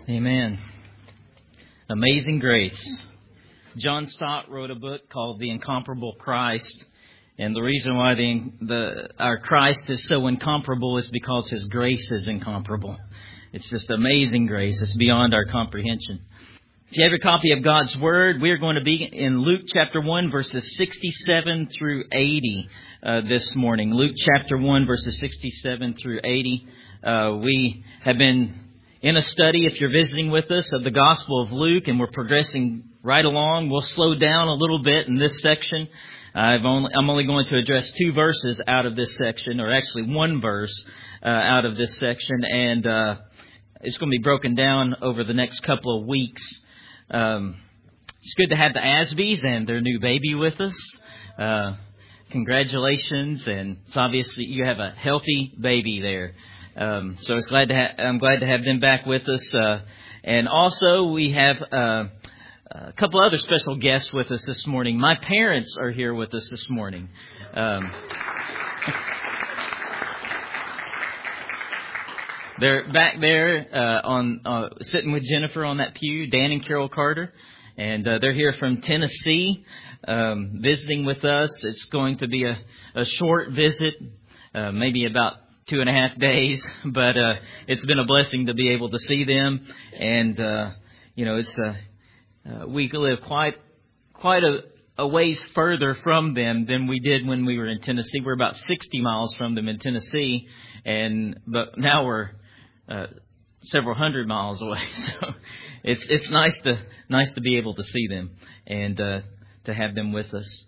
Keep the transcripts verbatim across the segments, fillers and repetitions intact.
Amen. Amazing Grace. John Stott wrote a book called The Incomparable Christ. And the reason why the, the our Christ is so incomparable is because His grace is incomparable. It's just amazing grace. It's beyond our comprehension. If you have your copy of God's Word, we are going to be in Luke chapter one, verses sixty-seven through eighty uh, this morning. Luke chapter one, verses sixty-seven through eighty. Uh, we have been in a study, if you're visiting with us, of the Gospel of Luke, and we're progressing right along. We'll slow down a little bit in this section. I've only, I'm only going to address two verses out of this section, or actually one verse uh, out of this section, and uh, it's going to be broken down over the next couple of weeks. Um, it's good to have the Asbys and their new baby with us. Uh, congratulations, and it's obviously you have a healthy baby there. Um, so it's glad to ha- I'm glad to have them back with us. Uh, and also we have uh, a couple other special guests with us this morning. My parents are here with us this morning. Um, they're back there uh, on uh, sitting with Jennifer on that pew, Dan and Carol Carter. And uh, they're here from Tennessee um, visiting with us. It's going to be a, a short visit, uh, maybe about two and a half days, but uh, it's been a blessing to be able to see them. And, uh, you know, it's uh, uh, we live quite quite a, a ways further from them than we did when we were in Tennessee. We're about sixty miles from them in Tennessee, and but now we're uh, several hundred miles away. So it's it's nice to nice to be able to see them and uh, to have them with us.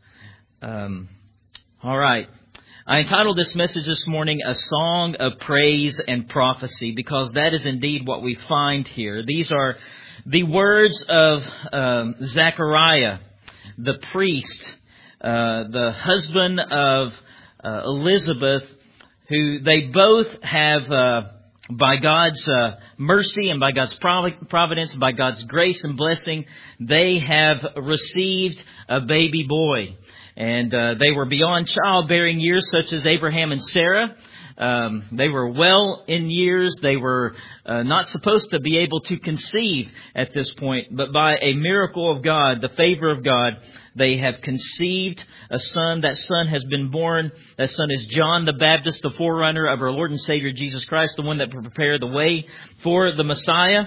Um, all right. I entitled this message this morning, A Song of Praise and Prophecy, because that is indeed what we find here. These are the words of um, Zechariah, the priest, uh, the husband of uh, Elizabeth, who they both have, uh, by God's uh, mercy and by God's providence, by God's grace and blessing, they have received a baby boy. And uh, they were beyond childbearing years, such as Abraham and Sarah. Um, they were well in years. They were uh, not supposed to be able to conceive at this point. But by a miracle of God, the favor of God, they have conceived a son. That son has been born. That son is John the Baptist, the forerunner of our Lord and Savior Jesus Christ, the one that prepared the way for the Messiah.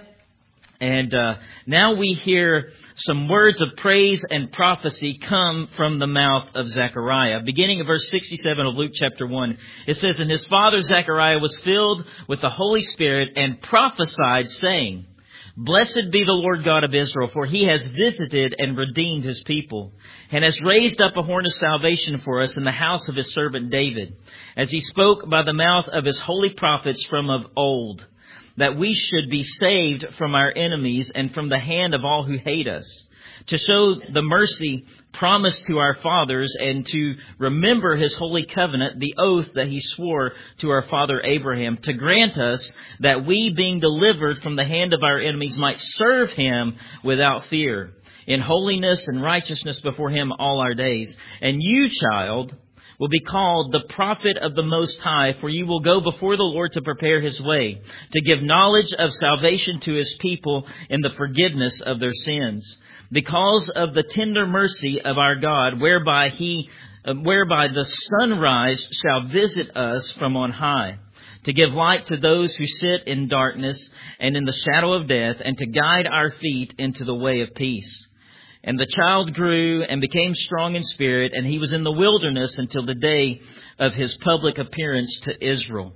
And uh, now we hear some words of praise and prophecy come from the mouth of Zechariah. Beginning of verse sixty-seven of Luke chapter one, it says, And his father Zechariah was filled with the Holy Spirit and prophesied, saying, Blessed be the Lord God of Israel, for He has visited and redeemed His people, and has raised up a horn of salvation for us in the house of His servant David, as He spoke by the mouth of His holy prophets from of old, that we should be saved from our enemies and from the hand of all who hate us, to show the mercy promised to our fathers, and to remember His holy covenant, the oath that He swore to our father Abraham, to grant us that we, being delivered from the hand of our enemies, might serve Him without fear, in holiness and righteousness before Him all our days. And you, child, will be called the prophet of the Most High, for you will go before the Lord to prepare His way, to give knowledge of salvation to His people in the forgiveness of their sins, because of the tender mercy of our God, whereby He, uh, whereby the sunrise shall visit us from on high, to give light to those who sit in darkness and in the shadow of death, and to guide our feet into the way of peace. And the child grew and became strong in spirit, and he was in the wilderness until the day of His public appearance to Israel.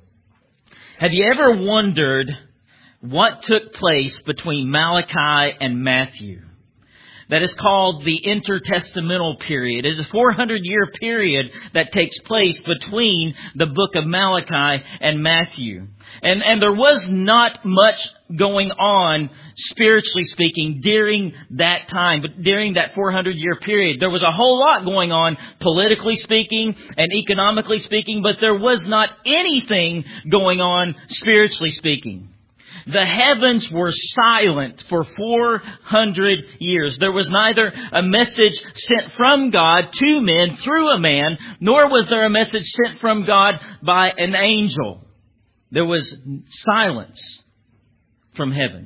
Have you ever wondered what took place between Malachi and Matthew? That is called the intertestamental period. It is a four hundred year period that takes place between the book of Malachi and Matthew. And, and there was not much going on, spiritually speaking, during that time, but during that four hundred year period. There was a whole lot going on, politically speaking and economically speaking, but there was not anything going on, spiritually speaking. The heavens were silent for four hundred years. There was neither a message sent from God to men through a man, nor was there a message sent from God by an angel. There was silence from heaven.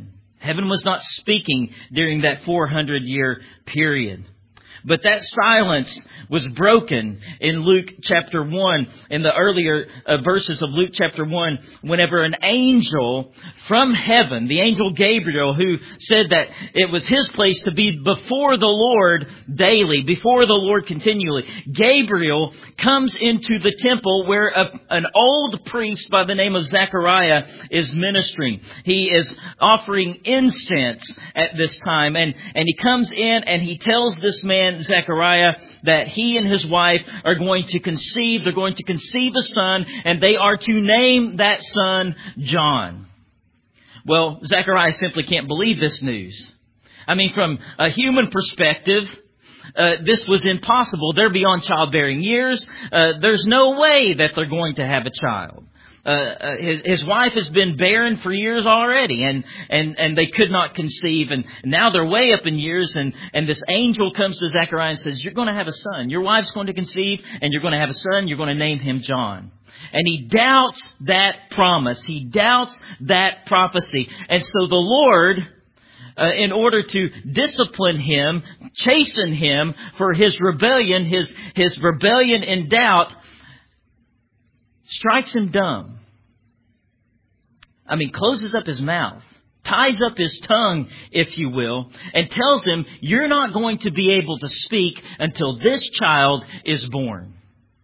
Heaven was not speaking during that four hundred year period. But that silence was broken in Luke chapter one, in the earlier uh, verses of Luke chapter one, whenever an angel from heaven, the angel Gabriel, who said that it was his place to be before the Lord daily, before the Lord continually. Gabriel comes into the temple where a, an old priest by the name of Zechariah is ministering. He is offering incense at this time, and, and he comes in and he tells this man, Zechariah, that he and his wife are going to conceive. They're going to conceive a son, and they are to name that son John. Well, Zechariah simply can't believe this news. I mean, from a human perspective, uh, this was impossible. They're beyond childbearing years. Uh, there's no way that they're going to have a child. Uh, uh, his, his wife has been barren for years already, and, and, and they could not conceive, and now they're way up in years, and, and this angel comes to Zechariah and says, you're going to have a son. Your wife's going to conceive, and you're going to have a son. You're going to name him John. And he doubts that promise. He doubts that prophecy. And so the Lord, uh, in order to discipline him, chasten him for his rebellion, his, his rebellion in doubt, strikes him dumb. I mean, closes up his mouth, ties up his tongue, if you will, and tells him, you're not going to be able to speak until this child is born.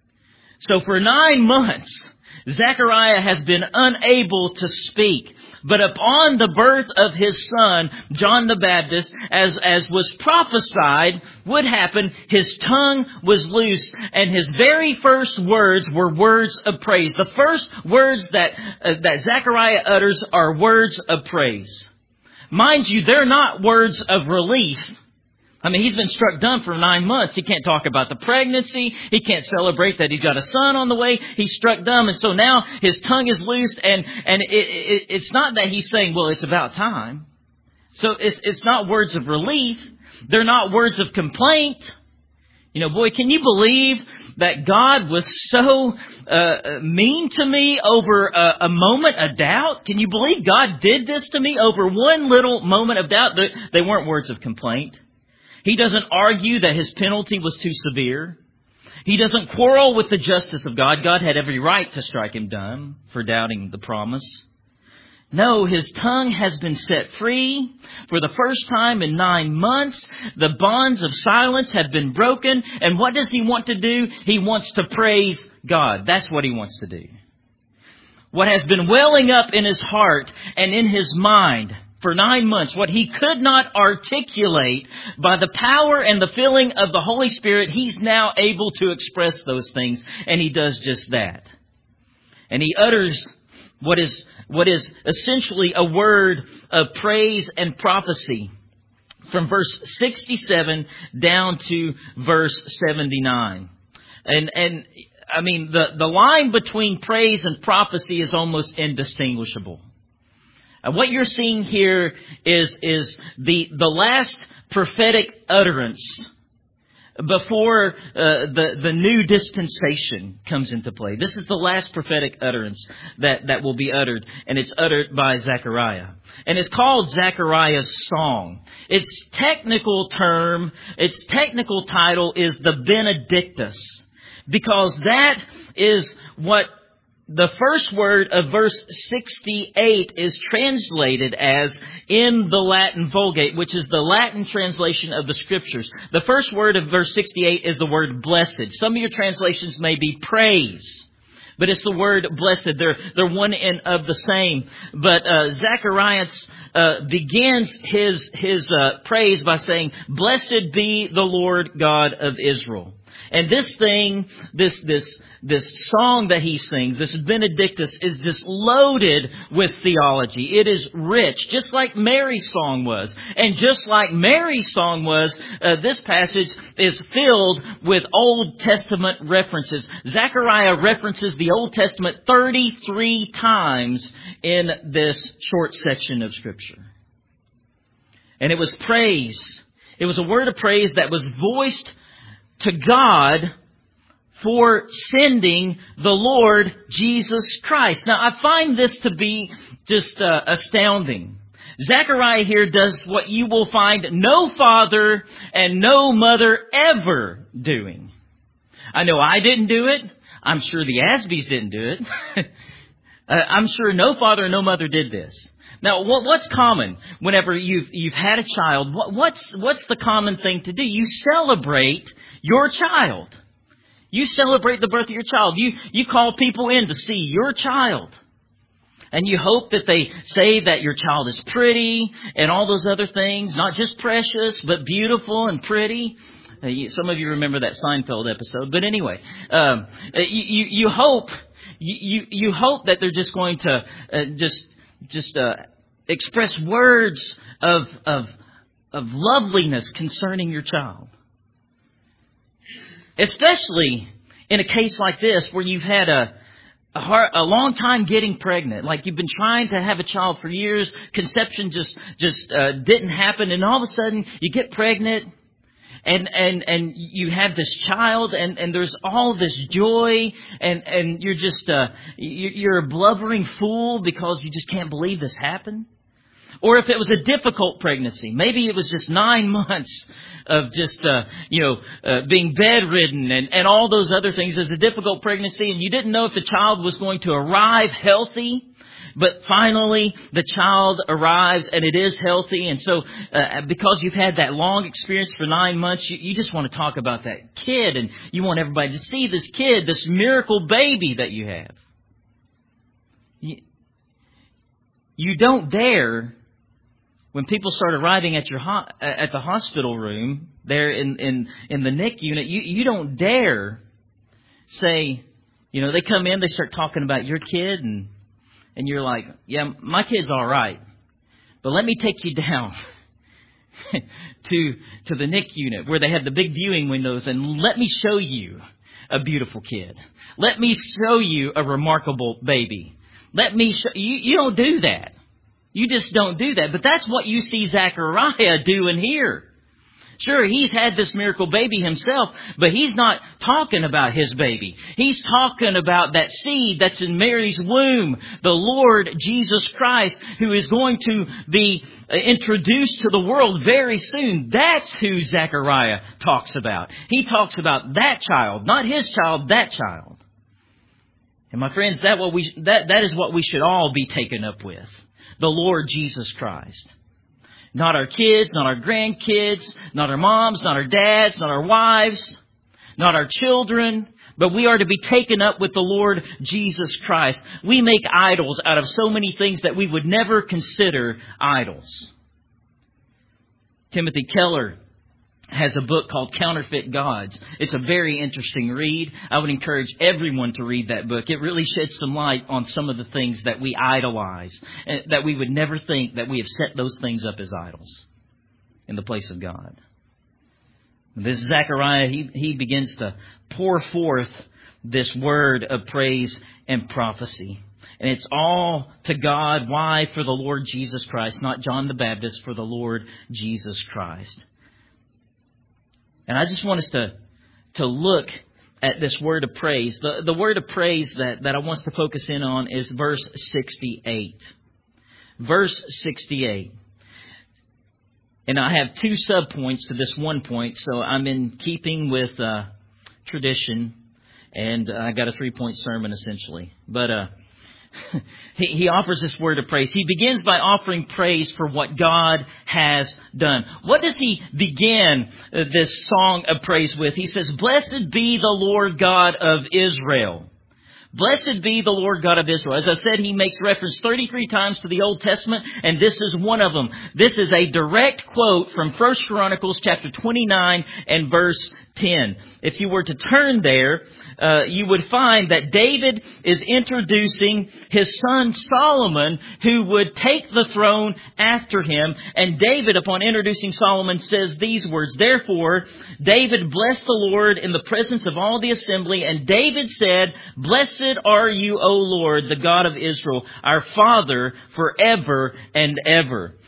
So for nine months, Zechariah has been unable to speak. But upon the birth of his son, John the Baptist, as, as was prophesied would happen, his tongue was loose, and his very first words were words of praise. The first words that, uh, that Zechariah utters are words of praise. Mind you, they're not words of relief. I mean, he's been struck dumb for nine months. He can't talk about the pregnancy. He can't celebrate that he's got a son on the way. He's struck dumb. And so now his tongue is loosed. And, and it, it, it's not that he's saying, well, it's about time. So it's, it's not words of relief. They're not words of complaint. You know, boy, can you believe that God was so uh, mean to me over a, a moment of doubt? Can you believe God did this to me over one little moment of doubt? They, they weren't words of complaint. He doesn't argue that his penalty was too severe. He doesn't quarrel with the justice of God. God had every right to strike him dumb for doubting the promise. No, his tongue has been set free. For the first time in nine months, the bonds of silence have been broken. And what does he want to do? He wants to praise God. That's what he wants to do. What has been welling up in his heart and in his mind for nine months, what he could not articulate, by the power and the filling of the Holy Spirit, he's now able to express those things. And he does just that. And he utters what is, what is essentially a word of praise and prophecy from verse sixty-seven down to verse seventy-nine. And, and, I mean, the, the line between praise and prophecy is almost indistinguishable. And what you're seeing here is, is the, the last prophetic utterance before uh, the, the new dispensation comes into play. This is the last prophetic utterance that, that will be uttered, and it's uttered by Zechariah. And it's called Zechariah's Song. Its technical term, its technical title is the Benedictus, because that is what the first word of verse sixty-eight is translated as in the Latin Vulgate, which is the Latin translation of the Scriptures. The first word of verse sixty-eight is the word blessed. Some of your translations may be praise, but it's the word blessed. They're, they're one and of the same. But uh, Zechariah uh, begins his, his uh, praise by saying, "Blessed be the Lord God of Israel." And this thing, this, this, this song that he sings, this Benedictus, is just loaded with theology. It is rich, just like Mary's song was. And just like Mary's song was, uh, this passage is filled with Old Testament references. Zechariah references the Old Testament thirty-three times in this short section of Scripture. And it was praise. It was a word of praise that was voiced to God for sending the Lord Jesus Christ. Now, I find this to be just uh, astounding. Zechariah here does what you will find no father and no mother ever doing. I know I didn't do it. I'm sure the Asbys didn't do it. uh, I'm sure no father and no mother did this. Now, what, what's common whenever you've you've had a child? What, what's what's the common thing to do? You celebrate your child. You celebrate the birth of your child. You you call people in to see your child. And you hope that they say that your child is pretty and all those other things, not just precious, but beautiful and pretty. Uh, you, some of you remember that Seinfeld episode. But anyway, um, you, you, you hope you, you, you hope that they're just going to uh, just just uh, express words of of of loveliness concerning your child. Especially in a case like this where you've had a A, hard, a long time getting pregnant, like you've been trying to have a child for years, conception just just uh, didn't happen, and all of a sudden you get pregnant, and and and you have this child, and, and there's all this joy, and and you're just uh, you're a blubbering fool because you just can't believe this happened. Or if it was a difficult pregnancy, maybe it was just nine months of just, uh, you know, uh, being bedridden and, and all those other things as a difficult pregnancy, and you didn't know if the child was going to arrive healthy. But finally, the child arrives and it is healthy. And so uh, because you've had that long experience for nine months, you, you just want to talk about that kid, and you want everybody to see this kid, this miracle baby that you have. You, you don't dare... When people start arriving at your ho- at the hospital room there in, in, in the N I C U unit, you, you don't dare say, you know, they come in, they start talking about your kid, and and you're like, yeah, my kid's all right, but let me take you down to to the N I C U unit where they have the big viewing windows, and let me show you a beautiful kid. Let me show you a remarkable baby. Let me show you. You don't do that. You just don't do that. But that's what you see Zechariah doing here. Sure, he's had this miracle baby himself, but he's not talking about his baby. He's talking about that seed that's in Mary's womb, the Lord Jesus Christ, who is going to be introduced to the world very soon. That's who Zechariah talks about. He talks about that child, not his child, that child. And my friends, that what we that that is what we should all be taken up with. The Lord Jesus Christ. Not our kids, not our grandkids, not our moms, not our dads, not our wives, not our children, but we are to be taken up with the Lord Jesus Christ. We make idols out of so many things that we would never consider idols. Timothy Keller has a book called Counterfeit Gods. It's a very interesting read. I would encourage everyone to read that book. It really sheds some light on some of the things that we idolize, and that we would never think that we have set those things up as idols in the place of God. This Zechariah, he, he begins to pour forth this word of praise and prophecy. And it's all to God. Why? For the Lord Jesus Christ, not John the Baptist, for the Lord Jesus Christ. And I just want us to, to look at this word of praise. The, the word of praise that, that I want us to focus in on is verse sixty-eight. Verse sixty-eight. And I have two subpoints to this one point, so I'm in keeping with uh, tradition. And I got a three-point sermon, essentially. But uh, he, he offers this word of praise. He begins by offering praise for what God has done. What does he begin this song of praise with? He says, "Blessed be the Lord God of Israel." Blessed be the Lord God of Israel. As I said, he makes reference thirty-three times to the Old Testament, and this is one of them. This is a direct quote from First Chronicles chapter twenty-nine and verse ten. If you were to turn there, uh, you would find that David is introducing his son Solomon, who would take the throne after him. And David, upon introducing Solomon, says these words, "Therefore, David blessed the Lord in the presence of all the assembly. And David said, Blessed are you, O Lord, the God of Israel, our Father, forever and ever."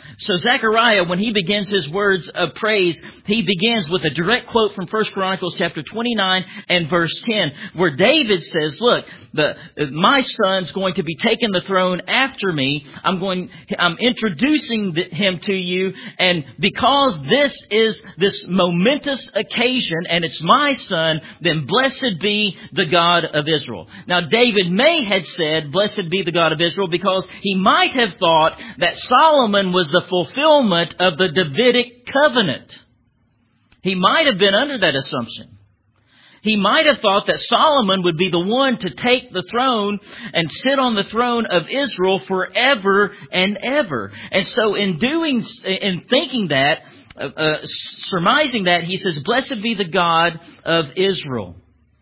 So Zechariah, when he begins his words of praise, he begins with a direct quote from First Chronicles chapter twenty-nine and verse ten, where David says, look, the, my son's going to be taking the throne after me. I'm going, I'm introducing him to you. And because this is this momentous occasion and it's my son, then blessed be the God of Israel. Now, David may have said, blessed be the God of Israel, because he might have thought that Solomon was the fulfillment of the Davidic covenant. He might have been under that assumption. He might have thought that Solomon would be the one to take the throne and sit on the throne of Israel forever and ever. And so in doing, in thinking that, uh, uh, surmising that, he says, blessed be the God of Israel.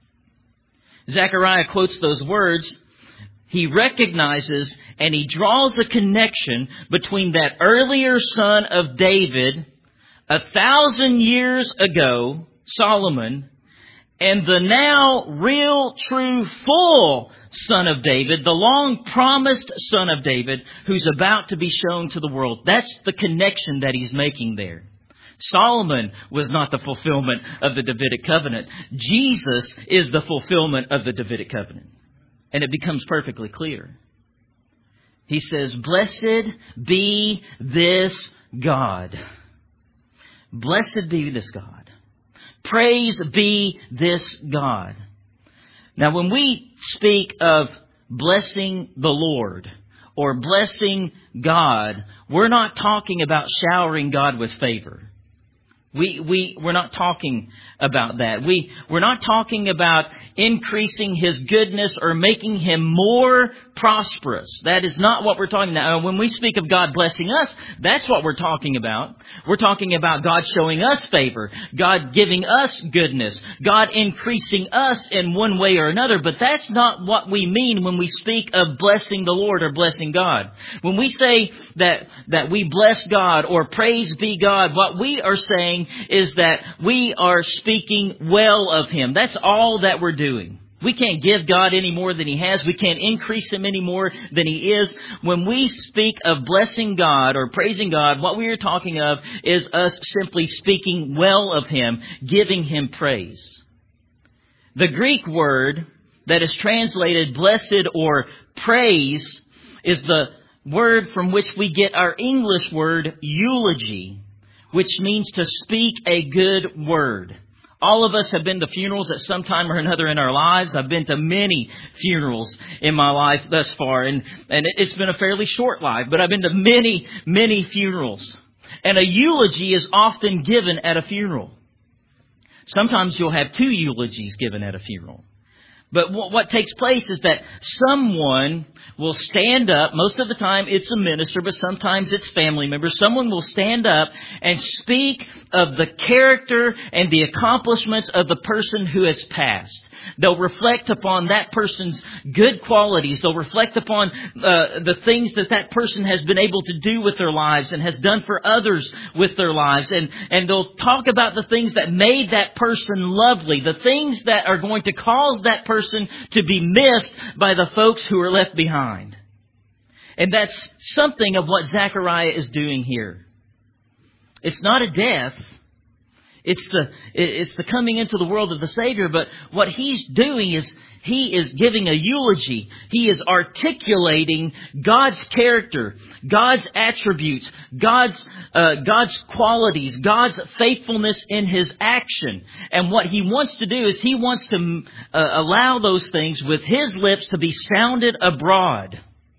Zechariah quotes those words. He recognizes and he draws a connection between that earlier son of David, a thousand years ago, Solomon, and the now real, true, full son of David, the long promised son of David, who's about to be shown to the world. That's the connection that he's making there. Solomon was not the fulfillment of the Davidic covenant. Jesus is the fulfillment of the Davidic covenant. And it becomes perfectly clear. He says, blessed be this God. Blessed be this God. Praise be this God. Now, when we speak of blessing the Lord or blessing God, we're not talking about showering God with favor. We, we, we're not talking about that. We, we're not talking about increasing His goodness or making Him more prosperous. That is not what we're talking about. When we speak of God blessing us, that's what we're talking about. We're talking about God showing us favor, God giving us goodness, God increasing us in one way or another. But that's not what we mean when we speak of blessing the Lord or blessing God. When we say that, that we bless God or praise be God, what we are saying is that we are speaking well of Him. That's all that we're doing. We can't give God any more than He has. We can't increase Him any more than He is. When we speak of blessing God or praising God, what we are talking of is us simply speaking well of Him, giving Him praise. The Greek word that is translated blessed or praise is the word from which we get our English word eulogy, which means to speak a good word. All of us have been to funerals at some time or another in our lives. I've been to many funerals in my life thus far, and, and it's been a fairly short life, but I've been to many, many funerals. And a eulogy is often given at a funeral. Sometimes you'll have two eulogies given at a funeral. But what takes place is that someone will stand up. Most of the time it's a minister, but sometimes it's family members. Someone will stand up and speak of the character and the accomplishments of the person who has passed. They'll reflect upon that person's good qualities. They'll reflect upon uh, the things that that person has been able to do with their lives and has done for others with their lives. And, and they'll talk about the things that made that person lovely, the things that are going to cause that person to be missed by the folks who are left behind. And that's something of what Zechariah is doing here. It's not a death. It's the it's the coming into the world of the Savior, but what he's doing is he is giving a eulogy. He is articulating God's character, God's attributes, God's uh, God's qualities, God's faithfulness in His action. And what he wants to do is he wants to uh, allow those things with his lips to be sounded abroad.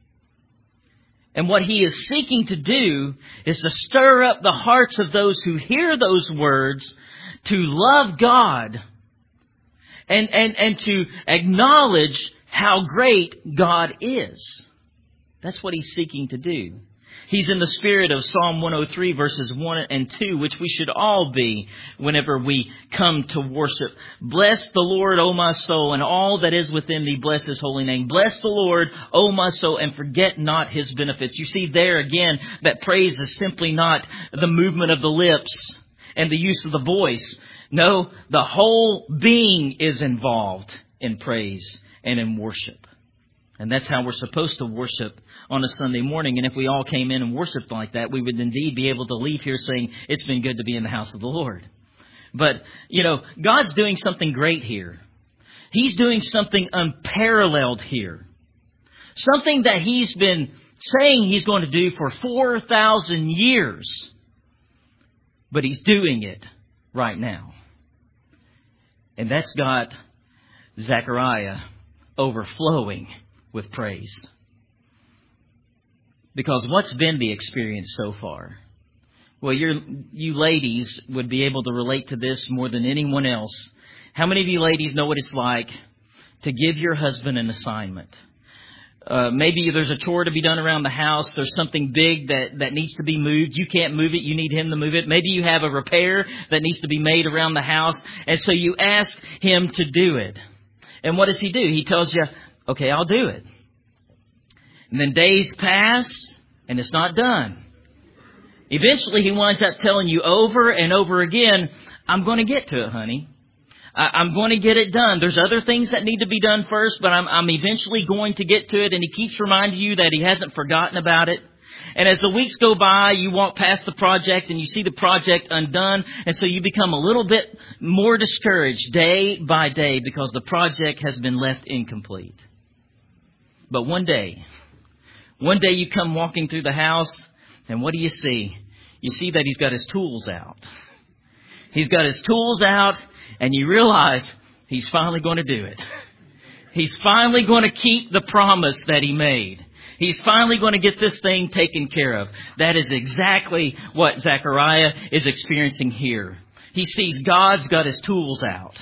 And what he is seeking to do is to stir up the hearts of those who hear those words to love God and, and, and to acknowledge how great God is. That's what he's seeking to do. He's in the spirit of Psalm one oh three verses one and two, which we should all be whenever we come to worship. Bless the Lord, O my soul, and all that is within thee, bless His holy name. Bless the Lord, O my soul, and forget not His benefits. You see there again that praise is simply not the movement of the lips and the use of the voice. No, the whole being is involved in praise and in worship. And that's how we're supposed to worship on a Sunday morning. And if we all came in and worshiped like that, we would indeed be able to leave here saying, it's been good to be in the house of the Lord. But, you know, God's doing something great here. He's doing something unparalleled here. Something that He's been saying He's going to do for four thousand years. But He's doing it right now. And that's got Zechariah overflowing with praise. Because what's been the experience so far? Well, you're, you ladies would be able to relate to this more than anyone else. How many of you ladies know what it's like to give your husband an assignment? Uh, maybe there's a chore to be done around the house. There's something big that, that needs to be moved. You can't move it. You need him to move it. Maybe you have a repair that needs to be made around the house. And so you ask him to do it. And what does he do? He tells you, okay, I'll do it. And then days pass and it's not done. Eventually he winds up telling you over and over again, I'm going to get to it, honey. I'm going to get it done. There's other things that need to be done first, but I'm, I'm eventually going to get to it. And he keeps reminding you that he hasn't forgotten about it. And as the weeks go by, you walk past the project and you see the project undone. And so you become a little bit more discouraged day by day because the project has been left incomplete. But one day, one day you come walking through the house and what do you see? You see that he's got his tools out. He's got his tools out. And you realize he's finally going to do it. He's finally going to keep the promise that he made. He's finally going to get this thing taken care of. That is exactly what Zechariah is experiencing here. He sees God's got his tools out.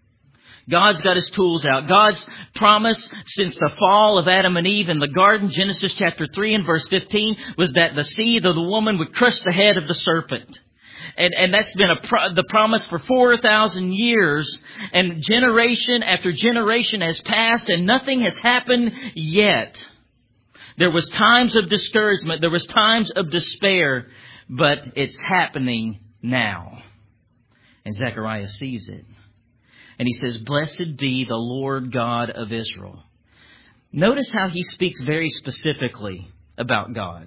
God's got his tools out. God's promise since the fall of Adam and Eve in the garden, Genesis chapter three and verse fifteen, was that the seed of the woman would crush the head of the serpent. And, and that's been a pro- the promise for four thousand years. And generation after generation has passed and nothing has happened yet. There was times of discouragement. There was times of despair. But it's happening now. And Zechariah sees it. And he says, blessed be the Lord God of Israel. Notice how he speaks very specifically about God.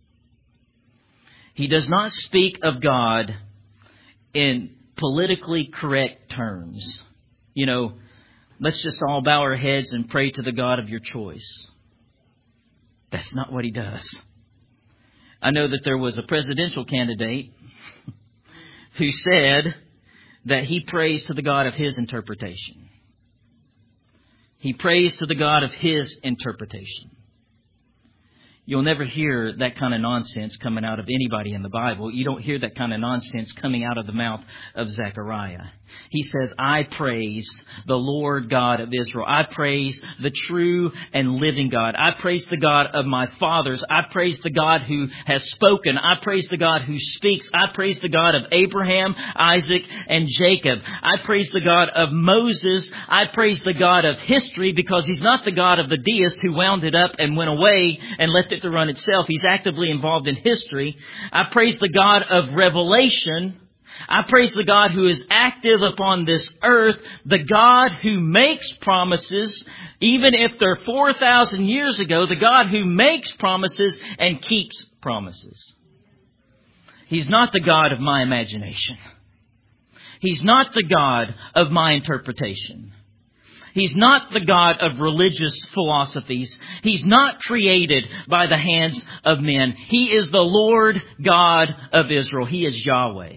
He does not speak of God in politically correct terms. You know, let's just all bow our heads and pray to the God of your choice. That's not what he does. I know that there was a presidential candidate who said that he prays to the God of his interpretation. He prays to the God of his interpretation. You'll never hear that kind of nonsense coming out of anybody in the Bible. You don't hear that kind of nonsense coming out of the mouth of Zechariah. He says, I praise the Lord God of Israel. I praise the true and living God. I praise the God of my fathers. I praise the God who has spoken. I praise the God who speaks. I praise the God of Abraham, Isaac, and Jacob. I praise the God of Moses. I praise the God of history because he's not the God of the deist who wound it up and went away and left it to run itself. He's actively involved in history. I praise the God of revelation. I praise the God who is active upon this earth, the God who makes promises, even if they're four thousand years ago, the God who makes promises and keeps promises. He's not the God of my imagination. He's not the God of my interpretation. He's not the God of religious philosophies. He's not created by the hands of men. He is the Lord God of Israel. He is Yahweh.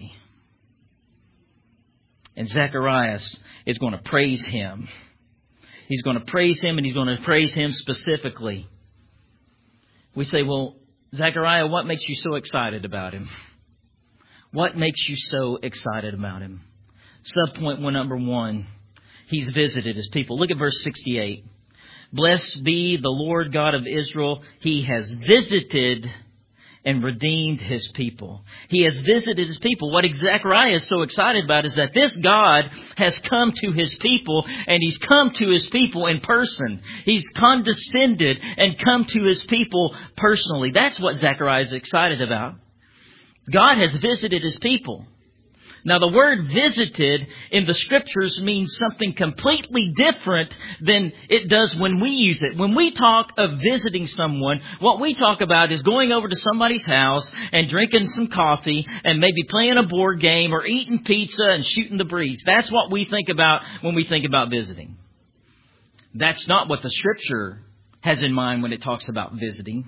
And Zechariah is going to praise him. He's going to praise him and he's going to praise him specifically. We say, well, Zechariah, what makes you so excited about him? What makes you so excited about him? Subpoint one, number one. He's visited his people. Look at verse sixty-eight. Blessed be the Lord God of Israel. He has visited and redeemed his people. He has visited his people. What Zechariah is so excited about is that this God has come to his people, and he's come to his people in person. He's condescended and come to his people personally. That's what Zechariah is excited about. God has visited his people. Now, the word visited in the Scriptures means something completely different than it does when we use it. When we talk of visiting someone, what we talk about is going over to somebody's house and drinking some coffee and maybe playing a board game or eating pizza and shooting the breeze. That's what we think about when we think about visiting. That's not what the Scripture has in mind when it talks about visiting.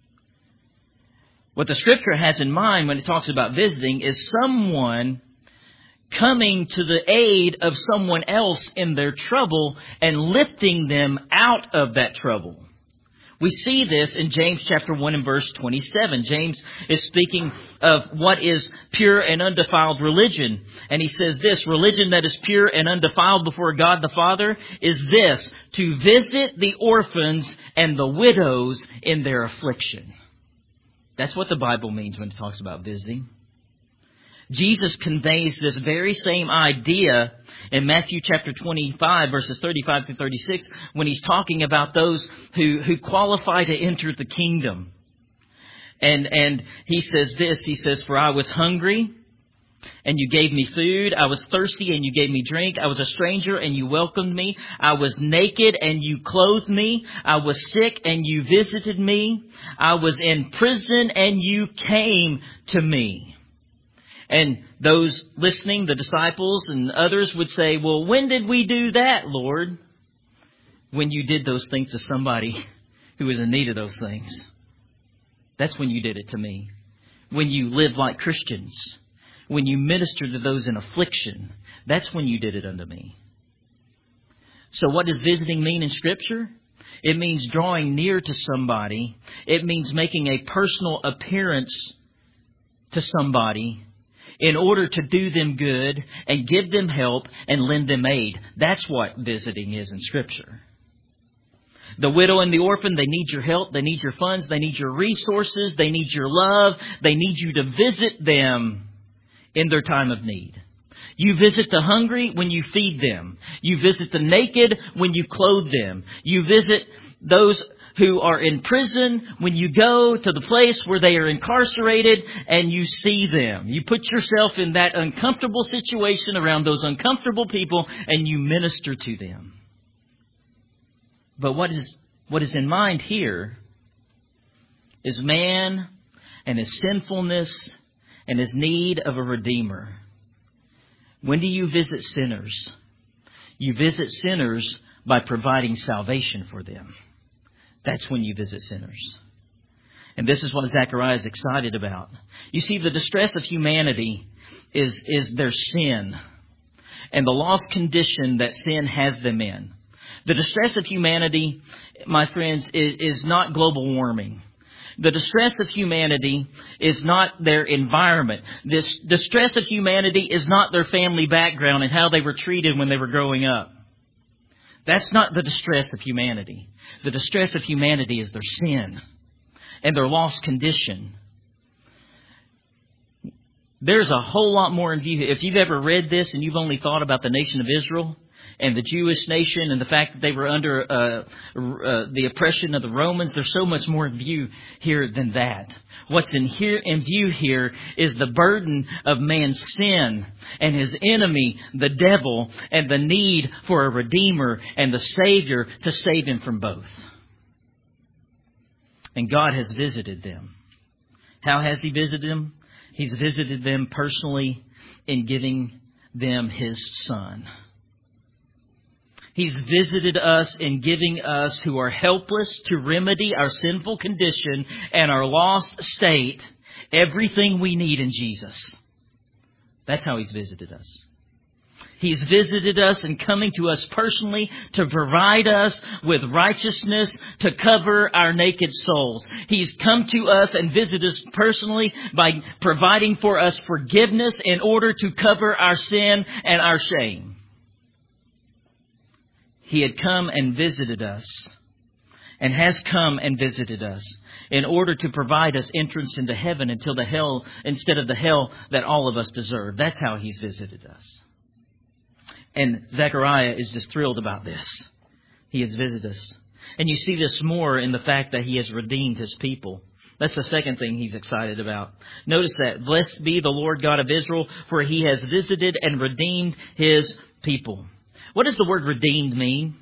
What the Scripture has in mind when it talks about visiting is someone coming to the aid of someone else in their trouble and lifting them out of that trouble. We see this in James chapter one and verse twenty-seven. James is speaking of what is pure and undefiled religion. And he says this, religion that is pure and undefiled before God the Father is this, to visit the orphans and the widows in their affliction. That's what the Bible means when it talks about visiting. Jesus conveys this very same idea in Matthew chapter twenty-five, verses thirty-five through thirty-six, when he's talking about those who, who qualify to enter the kingdom. And, and he says this, he says, for I was hungry and you gave me food. I was thirsty and you gave me drink. I was a stranger and you welcomed me. I was naked and you clothed me. I was sick and you visited me. I was in prison and you came to me. And those listening, the disciples and others would say, well, when did we do that, Lord? When you did those things to somebody who was in need of those things. That's when you did it to me. When you lived like Christians. When you ministered to those in affliction. That's when you did it unto me. So what does visiting mean in Scripture? It means drawing near to somebody. It means making a personal appearance to somebody in order to do them good and give them help and lend them aid. That's what visiting is in Scripture. The widow and the orphan, they need your help, they need your funds, they need your resources, they need your love, they need you to visit them in their time of need. You visit the hungry when you feed them. You visit the naked when you clothe them. You visit those who are in prison when you go to the place where they are incarcerated and you see them. You put yourself in that uncomfortable situation around those uncomfortable people and you minister to them. But what is what is in mind here is man and his sinfulness and his need of a Redeemer. When do you visit sinners? You visit sinners by providing salvation for them. That's when you visit sinners. And this is what Zechariah is excited about. You see, the distress of humanity is, is their sin and the lost condition that sin has them in. The distress of humanity, my friends, is, is not global warming. The distress of humanity is not their environment. This distress of humanity is not their family background and how they were treated when they were growing up. That's not the distress of humanity. The distress of humanity is their sin and their lost condition. There's a whole lot more in view. If you've ever read this and you've only thought about the nation of Israel and the Jewish nation and the fact that they were under uh, uh, the oppression of the Romans, there's so much more in view here than that. What's in here in view here is the burden of man's sin and his enemy, the devil, and the need for a Redeemer and the Savior to save him from both. And God has visited them. How has He visited them? He's visited them personally in giving them His Son. He's visited us in giving us who are helpless to remedy our sinful condition and our lost state everything we need in Jesus. That's how He's visited us. He's visited us in coming to us personally to provide us with righteousness to cover our naked souls. He's come to us and visited us personally by providing for us forgiveness in order to cover our sin and our shame. He had come and visited us and has come and visited us in order to provide us entrance into heaven until the hell, instead of the hell that all of us deserve. That's how He's visited us. And Zechariah is just thrilled about this. He has visited us. And you see this more in the fact that He has redeemed His people. That's the second thing he's excited about. Notice that. Blessed be the Lord God of Israel, for he has visited and redeemed his people. What does the word redeemed mean?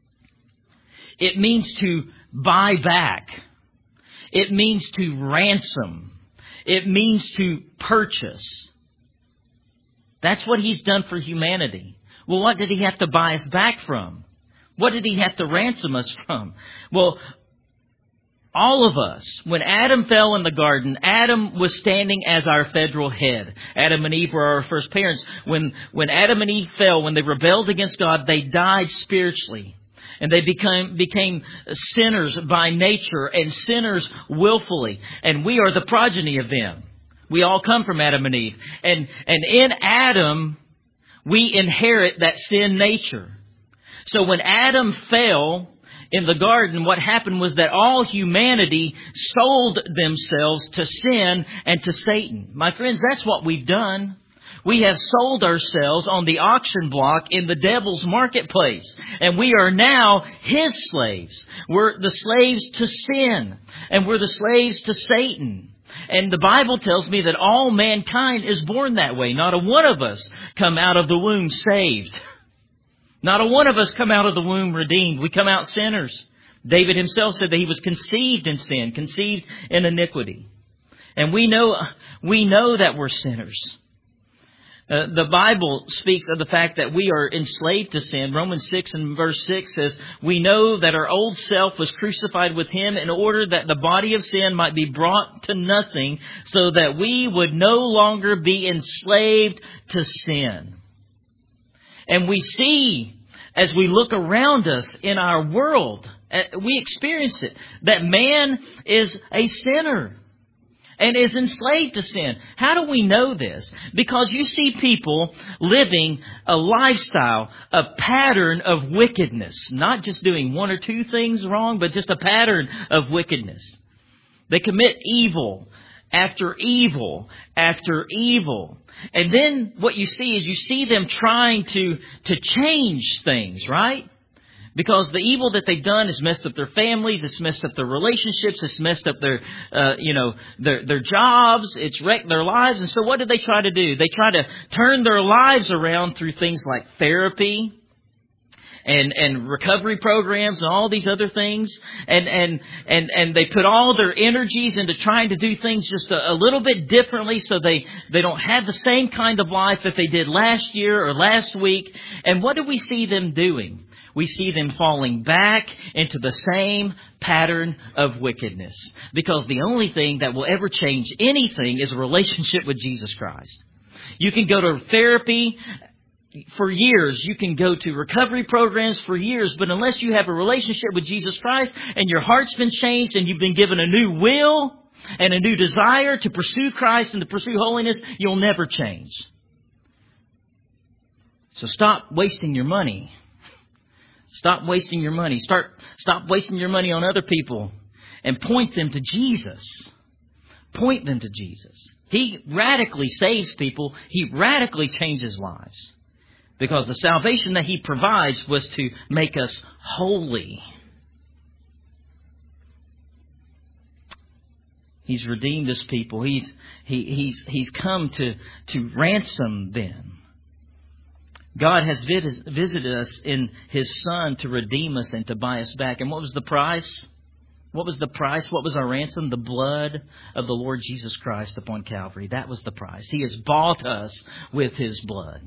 It means to buy back. It means to ransom. It means to purchase. That's what he's done for humanity. Well, what did he have to buy us back from? What did he have to ransom us from? Well, all of us, when Adam fell in the garden, Adam was standing as our federal head. Adam and Eve were our first parents. When, when Adam and Eve fell, when they rebelled against God, they died spiritually. And they became, became sinners by nature and sinners willfully. And we are the progeny of them. We all come from Adam and Eve. And, and in Adam, we inherit that sin nature. So when Adam fell in the garden, what happened was that all humanity sold themselves to sin and to Satan. My friends, that's what we've done. We have sold ourselves on the auction block in the devil's marketplace. And we are now his slaves. We're the slaves to sin. And we're the slaves to Satan. And the Bible tells me that all mankind is born that way. Not a one of us come out of the womb saved. Not a one of us come out of the womb redeemed. We come out sinners. David himself said that he was conceived in sin, conceived in iniquity. And we know, we know that we're sinners. Uh, the Bible speaks of the fact that we are enslaved to sin. Romans six and verse six says, we know that our old self was crucified with him in order that the body of sin might be brought to nothing, so that we would no longer be enslaved to sin. And we see, as we look around us in our world, we experience it, that man is a sinner. And is enslaved to sin. How do we know this? Because you see people living a lifestyle, a pattern of wickedness. Not just doing one or two things wrong, but just a pattern of wickedness. They commit evil after evil after evil. And then what you see is you see them trying to, to change things, right? Because the evil that they've done has messed up their families, it's messed up their relationships, it's messed up their, uh, you know, their their jobs, it's wrecked their lives. And so what do they try to do? They try to turn their lives around through things like therapy and and recovery programs and all these other things. And and and and they put all their energies into trying to do things just a, a little bit differently, so they they don't have the same kind of life that they did last year or last week. And what do we see them doing? We see them falling back into the same pattern of wickedness. Because the only thing that will ever change anything is a relationship with Jesus Christ. You can go to therapy for years. You can go to recovery programs for years. But unless you have a relationship with Jesus Christ and your heart's been changed and you've been given a new will and a new desire to pursue Christ and to pursue holiness, you'll never change. So stop wasting your money. Stop wasting your money. Start, stop wasting your money on other people and point them to Jesus. Point them to Jesus. He radically saves people. He radically changes lives. Because the salvation that He provides was to make us holy. He's redeemed His people. He's, he, he's, he's come to, to ransom them. God has visited us in His Son to redeem us and to buy us back. And what was the price? What was the price? What was our ransom? The blood of the Lord Jesus Christ upon Calvary. That was the price. He has bought us with His blood.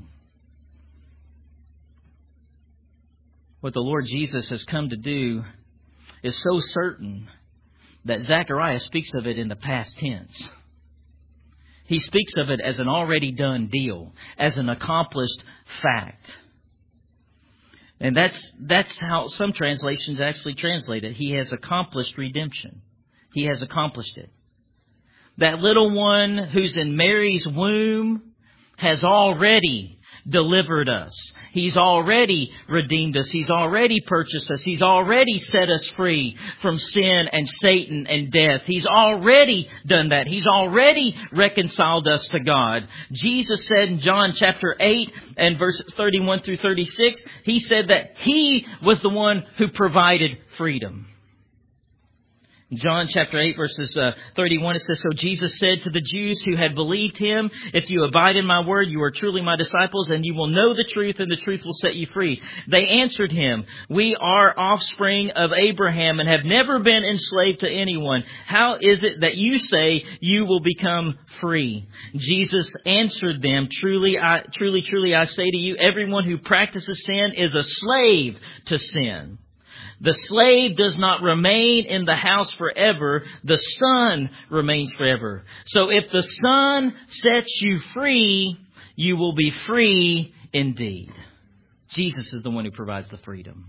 What the Lord Jesus has come to do is so certain that Zechariah speaks of it in the past tense. He speaks of it as an already done deal, as an accomplished fact. And that's that's how some translations actually translate it. He has accomplished redemption. He has accomplished it. That little one who's in Mary's womb has already delivered us. He's already redeemed us. He's already purchased us. He's already set us free from sin and Satan and death. He's already done that. He's already reconciled us to God. Jesus said in John chapter eight and verse thirty-one through thirty-six, He said that He was the one who provided freedom. John chapter eight, verses uh, thirty-one, it says, "So Jesus said to the Jews who had believed him, 'If you abide in my word, you are truly my disciples, and you will know the truth, and the truth will set you free.' They answered him, 'We are offspring of Abraham and have never been enslaved to anyone. How is it that you say you will become free?' Jesus answered them, 'Truly, I, truly, truly, I say to you, everyone who practices sin is a slave to sin. The slave does not remain in the house forever. The Son remains forever. So if the Son sets you free, you will be free indeed.'" Jesus is the one who provides the freedom.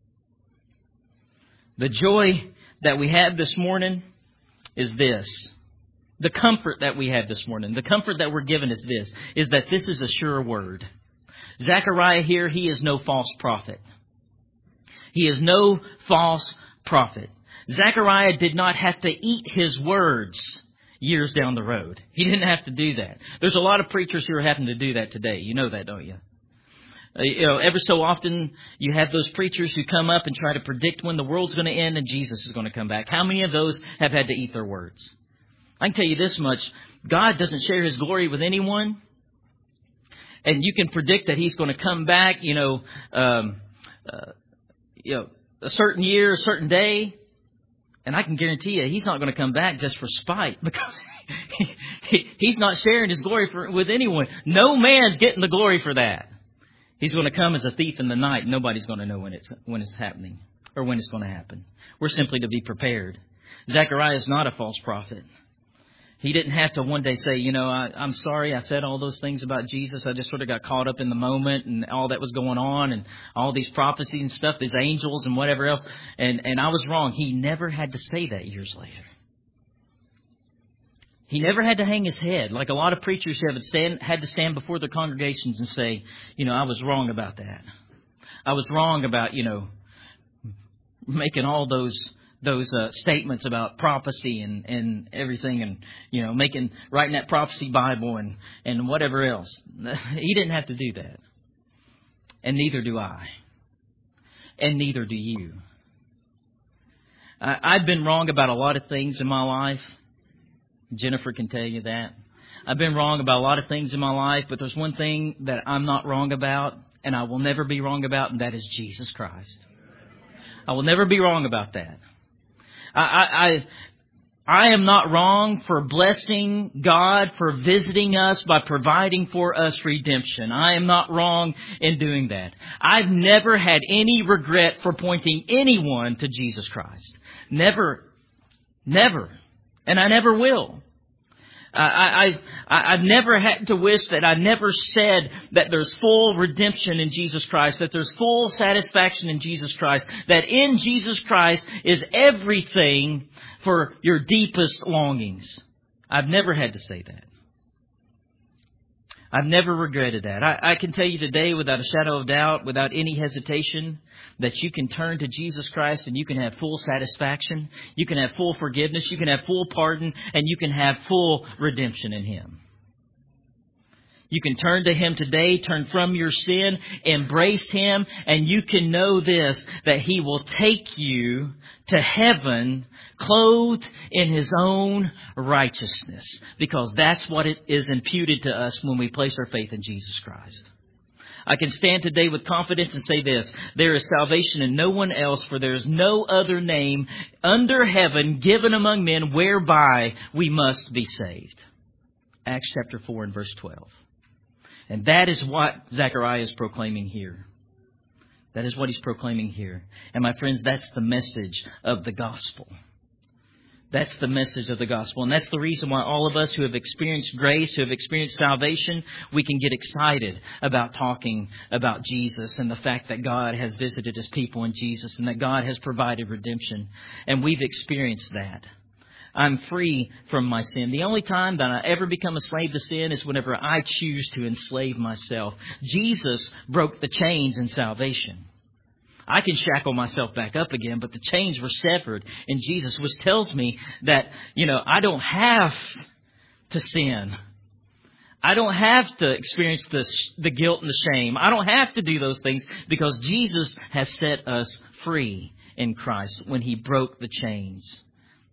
The joy that we have this morning is this. The comfort that we have this morning, the comfort that we're given is this, is that this is a sure word. Zechariah here, he is no false prophet. He is no false prophet. Zechariah did not have to eat his words years down the road. He didn't have to do that. There's a lot of preachers who are having to do that today. You know that, don't you? Uh, you know, ever so often you have those preachers who come up and try to predict when the world's going to end and Jesus is going to come back. How many of those have had to eat their words? I can tell you this much. God doesn't share his glory with anyone. And you can predict that he's going to come back, you know, um, uh, you know, a certain year, a certain day, and I can guarantee you he's not going to come back just for spite, because he, he, he's not sharing his glory for, with anyone. No man's getting the glory for that. He's going to come as a thief in the night. Nobody's going to know when it's when it's happening or when it's going to happen. We're simply to be prepared. Zechariah is not a false prophet. He didn't have to one day say, you know, I, I'm sorry I said all those things about Jesus. I just sort of got caught up in the moment and all that was going on and all these prophecies and stuff, these angels and whatever else. And, and I was wrong. He never had to say that years later. He never had to hang his head like a lot of preachers have stand, had to stand before their congregations and say, you know, I was wrong about that. I was wrong about, you know, making all those those uh, statements about prophecy and, and everything and, you know, making, writing that prophecy Bible and, and whatever else. He didn't have to do that. And neither do I. And neither do you. I, I've been wrong about a lot of things in my life. Jennifer can tell you that. I've been wrong about a lot of things in my life, but there's one thing that I'm not wrong about and I will never be wrong about, and that is Jesus Christ. I will never be wrong about that. I, I, I am not wrong for blessing God for visiting us by providing for us redemption. I am not wrong in doing that. I've never had any regret for pointing anyone to Jesus Christ. Never. Never. And I never will. I, I, I've never had to wish that I never said that there's full redemption in Jesus Christ, that there's full satisfaction in Jesus Christ, that in Jesus Christ is everything for your deepest longings. I've never had to say that. I've never regretted that. I, I can tell you today without a shadow of doubt, without any hesitation, that you can turn to Jesus Christ and you can have full satisfaction. You can have full forgiveness. You can have full pardon. And you can have full redemption in Him. You can turn to Him today, turn from your sin, embrace Him, and you can know this, that He will take you to heaven clothed in His own righteousness. Because that's what it is imputed to us when we place our faith in Jesus Christ. I can stand today with confidence and say this: there is salvation in no one else, for there is no other name under heaven given among men whereby we must be saved. Acts chapter four and verse twelve. And that is what Zechariah is proclaiming here. That is what he's proclaiming here. And my friends, that's the message of the gospel. That's the message of the gospel. And that's the reason why all of us who have experienced grace, who have experienced salvation, we can get excited about talking about Jesus and the fact that God has visited His people in Jesus and that God has provided redemption. And we've experienced that. I'm free from my sin. The only time that I ever become a slave to sin is whenever I choose to enslave myself. Jesus broke the chains in salvation. I can shackle myself back up again, but the chains were severed in Jesus, which tells me that, you know, I don't have to sin. I don't have to experience the, the guilt and the shame. I don't have to do those things because Jesus has set us free in Christ when He broke the chains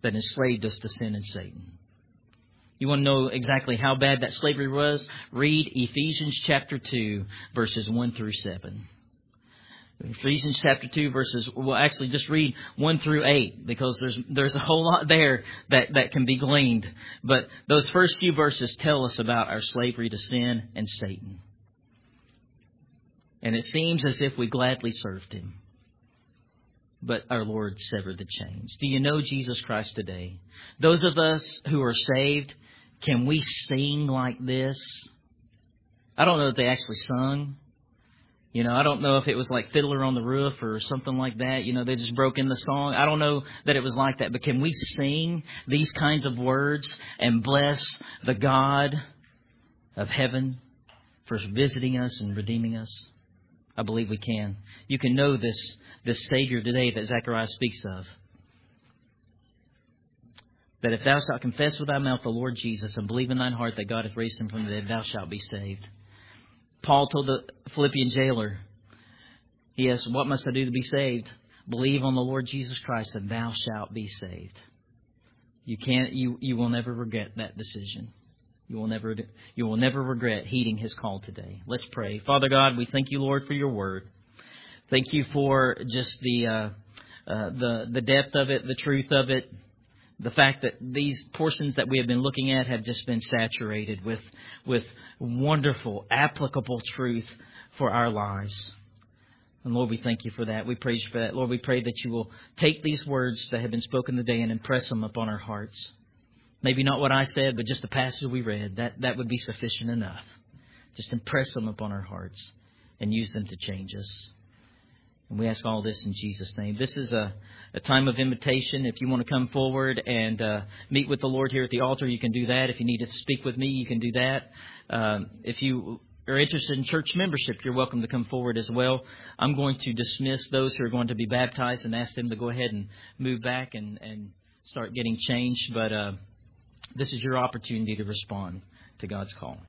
that enslaved us to sin and Satan. You want to know exactly how bad that slavery was? Read Ephesians chapter two, verses one through seven. Ephesians chapter two, verses, well, actually just read one through eight, because there's there's a whole lot there that, that can be gleaned. But those first few verses tell us about our slavery to sin and Satan. And it seems as if we gladly served Him. But our Lord severed the chains. Do you know Jesus Christ today? Those of us who are saved, can we sing like this? I don't know if they actually sung. You know, I don't know if it was like Fiddler on the Roof or something like that. You know, they just broke in the song. I don't know that it was like that. But can we sing these kinds of words and bless the God of heaven for visiting us and redeeming us? I believe we can. You can know this, this Savior today that Zechariah speaks of. That if thou shalt confess with thy mouth the Lord Jesus and believe in thine heart that God hath raised Him from the dead, thou shalt be saved. Paul told the Philippian jailer, he asked, what must I do to be saved? Believe on the Lord Jesus Christ and thou shalt be saved. You can't, you, you will never regret that decision. You will never, you will never regret heeding His call today. Let's pray. Father God, we thank You, Lord, for Your word. Thank You for just the, uh, uh, the, the depth of it, the truth of it. The fact that these portions that we have been looking at have just been saturated with, with wonderful, applicable truth for our lives. And Lord, we thank You for that. We praise You for that. Lord, we pray that You will take these words that have been spoken today and impress them upon our hearts. Maybe not what I said, but just the passage we read. That, that would be sufficient enough. Just impress them upon our hearts and use them to change us. And we ask all this in Jesus' name. This is a, a time of invitation. If you want to come forward and uh, meet with the Lord here at the altar, you can do that. If you need to speak with me, you can do that. Um, if you are interested in church membership, you're welcome to come forward as well. I'm going to dismiss those who are going to be baptized and ask them to go ahead and move back and, and start getting changed. But uh, this is your opportunity to respond to God's call.